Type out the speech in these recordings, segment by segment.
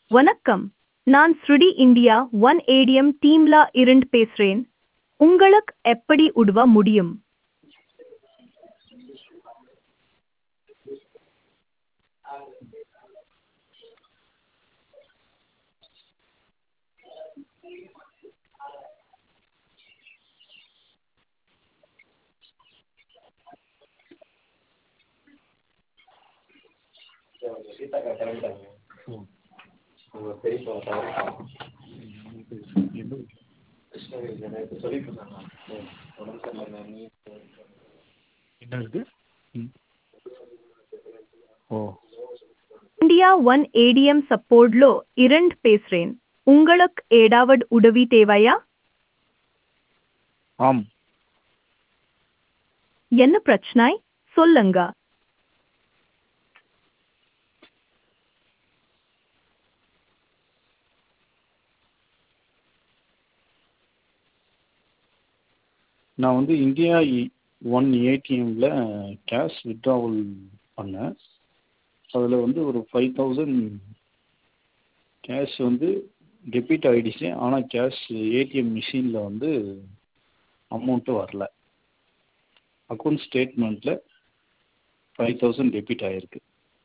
வணக்கம். நான் ஸ்ருடி India One ATM டீம்ல இருந்து பேசுறேன். உங்களுக்கு எப்படி உதவ முடியும்? என்ன இருக்கு? ம். ஓ இந்தியா ஒன் ஏடிஎம் சப்போர்ட்லோ இருந்து பேசுறேன். உங்களுக்கு ஏதாவது உதவி தேவையா? ஆம். என்ன பிரச்சனை? சொல்லுங்க. நான் வந்து இந்தியா ஒன் ஏடிஎம்ல கேஷ் வித்ட்ராவல் பண்ணேன். அதில் வந்து ஒரு 5000 கேஷ் வந்து டெபிட் ஆகிடுச்சு. ஆனால் கேஷ் ஏடிஎம் மிஷினில் வந்து அமௌண்ட்டு வரல. அக்கௌண்ட் ஸ்டேட்மெண்ட்டில் 5000 டெபிட் ஆகிருக்கு.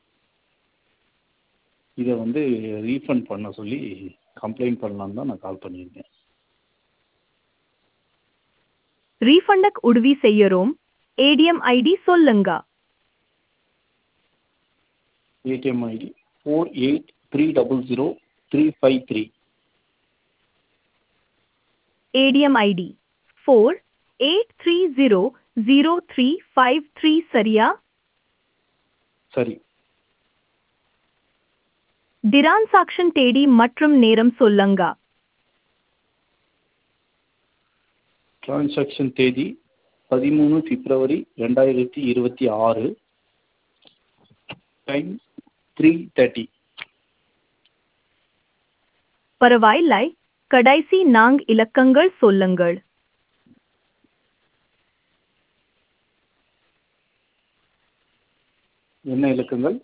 இதை வந்து ரீஃபண்ட் பண்ண சொல்லி கம்ப்ளைண்ட் பண்ணலான்னு தான் நான் கால் பண்ணியிருக்கேன். ரீஃபண்டுக்கு உதவி செய்யறோம். ஏடிஎம் ஐடி சொல்லுங்க. ATM ID 48300353. ஏடிஎம் ஐடி 48300353 சரியா? சரி. டிரான்சாக்ஷன் தேதி மற்றும் நேரம் சொல்லுங்க. டிரான்சாக்ஷன் தேதி 13 பிப்ரவரி 2026. டைம் 3:30. பரவாயில்லை. கடைசி 4 இலக்கங்கள் சொல்லுங்கள். என்ன இலக்கங்கள்?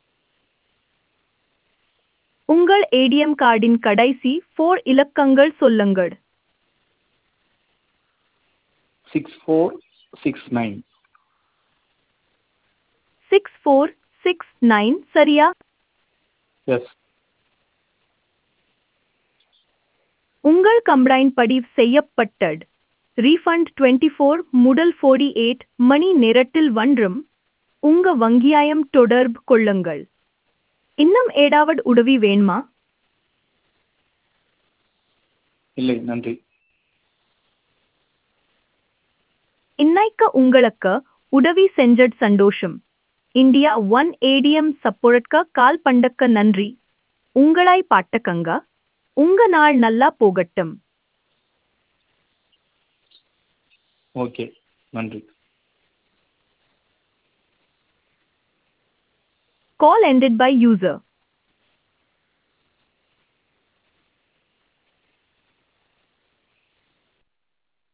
உங்கள் ஏடிஎம் கார்டின் கடைசி 4 இலக்கங்கள் சொல்லுங்கள். 6469. 6469 சரியா? எஸ். உங்கள் கம்ப்ளைண்ட் பதிவு செய்யப்பட்டது. ரீஃபண்ட் 24 முதல் 48 மணி நேரத்தில் வந்துரும். உங்க வங்கியாயம் தொடர்பு கொள்ளுங்கள். இன்னும் ஏதாவது உதவி வேணுமா? இல்லை, நன்றி. இன்னைக்கு உங்களுக்கு உதவி செஞ்சது சந்தோஷம். இந்தியா ஒன் ஏடிஎம் சப்போர்ட்க்கு கால் பண்ணக்க நன்றி. உங்களை பாட்டுக்கங்க. உங்க நாள் நல்லா போகட்டும். ஓகே, நன்றி. Call ended by user.